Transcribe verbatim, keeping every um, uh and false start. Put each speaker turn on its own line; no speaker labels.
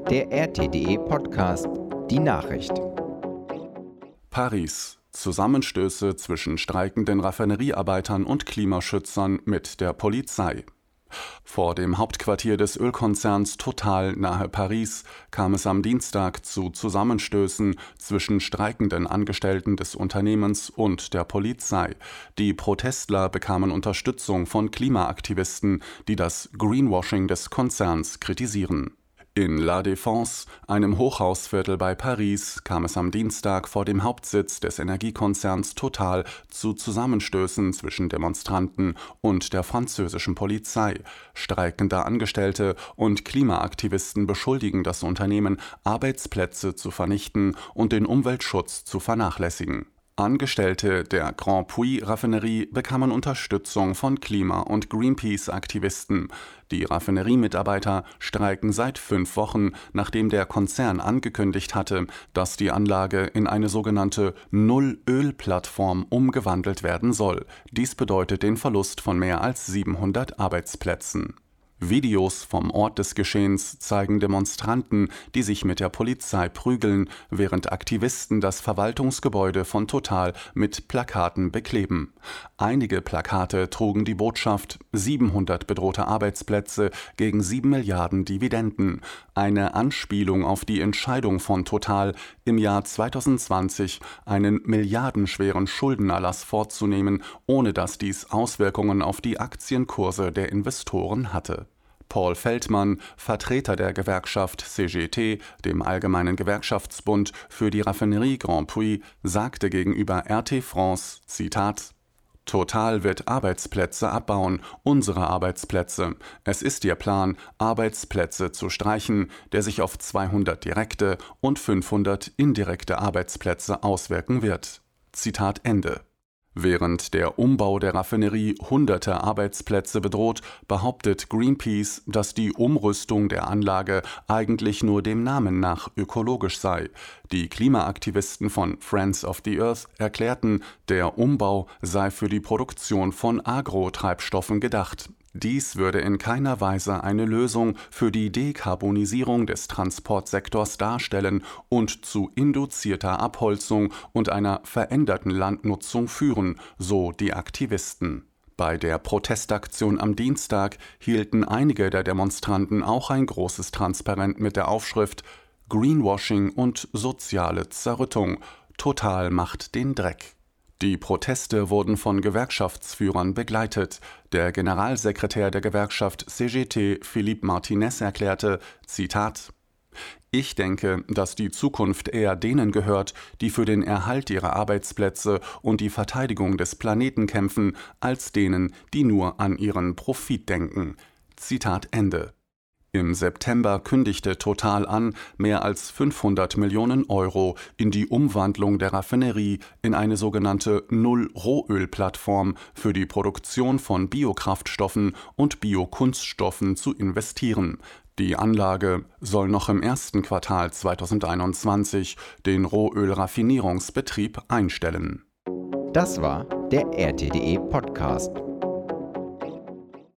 der R T D E Podcast, die Nachricht.
Paris. Zusammenstöße zwischen streikenden Raffineriearbeitern und Klimaschützern mit der Polizei. Vor dem Hauptquartier des Ölkonzerns Total nahe Paris kam es am Dienstag zu Zusammenstößen zwischen streikenden Angestellten des Unternehmens und der Polizei. Die Protestler bekamen Unterstützung von Klimaaktivisten, die das Greenwashing des Konzerns kritisieren. In La Défense, einem Hochhausviertel bei Paris, kam es am Dienstag vor dem Hauptsitz des Energiekonzerns Total zu Zusammenstößen zwischen Demonstranten und der französischen Polizei. Streikende Angestellte und Klimaaktivisten beschuldigen das Unternehmen, Arbeitsplätze zu vernichten und den Umweltschutz zu vernachlässigen. Angestellte der Grand Puy-Raffinerie bekamen Unterstützung von Klima- und Greenpeace-Aktivisten. Die Raffineriemitarbeiter streiken seit fünf Wochen, nachdem der Konzern angekündigt hatte, dass die Anlage in eine sogenannte Null-Öl-Plattform umgewandelt werden soll. Dies bedeutet den Verlust von mehr als siebenhundert Arbeitsplätzen. Videos vom Ort des Geschehens zeigen Demonstranten, die sich mit der Polizei prügeln, während Aktivisten das Verwaltungsgebäude von Total mit Plakaten bekleben. Einige Plakate trugen die Botschaft siebenhundert bedrohte Arbeitsplätze gegen sieben Milliarden Dividenden, eine Anspielung auf die Entscheidung von Total, im Jahr zweitausendzwanzig einen milliardenschweren Schuldenerlass vorzunehmen, ohne dass dies Auswirkungen auf die Aktienkurse der Investoren hatte. Paul Feldmann, Vertreter der Gewerkschaft C G T, dem Allgemeinen Gewerkschaftsbund für die Raffinerie Grand Puy, sagte gegenüber R T France, Zitat: Total wird Arbeitsplätze abbauen, unsere Arbeitsplätze. Es ist ihr Plan, Arbeitsplätze zu streichen, der sich auf zweihundert direkte und fünfhundert indirekte Arbeitsplätze auswirken wird. Zitat Ende. Während der Umbau der Raffinerie hunderte Arbeitsplätze bedroht, behauptet Greenpeace, dass die Umrüstung der Anlage eigentlich nur dem Namen nach ökologisch sei. Die Klimaaktivisten von Friends of the Earth erklärten, der Umbau sei für die Produktion von Agrotreibstoffen gedacht. Dies würde in keiner Weise eine Lösung für die Dekarbonisierung des Transportsektors darstellen und zu induzierter Abholzung und einer veränderten Landnutzung führen, so die Aktivisten. Bei der Protestaktion am Dienstag hielten einige der Demonstranten auch ein großes Transparent mit der Aufschrift Greenwashing und soziale Zerrüttung. Total macht den Dreck. Die Proteste wurden von Gewerkschaftsführern begleitet. Der Generalsekretär der Gewerkschaft C G T, Philippe Martinez, erklärte, Zitat: Ich denke, dass die Zukunft eher denen gehört, die für den Erhalt ihrer Arbeitsplätze und die Verteidigung des Planeten kämpfen, als denen, die nur an ihren Profit denken. Zitat Ende. Im September kündigte Total an, mehr als fünfhundert Millionen Euro in die Umwandlung der Raffinerie in eine sogenannte Null-Rohöl-Plattform für die Produktion von Biokraftstoffen und Biokunststoffen zu investieren. Die Anlage soll noch im ersten Quartal zweitausendeinundzwanzig den Rohölraffinierungsbetrieb einstellen.
Das war der R T D E Podcast.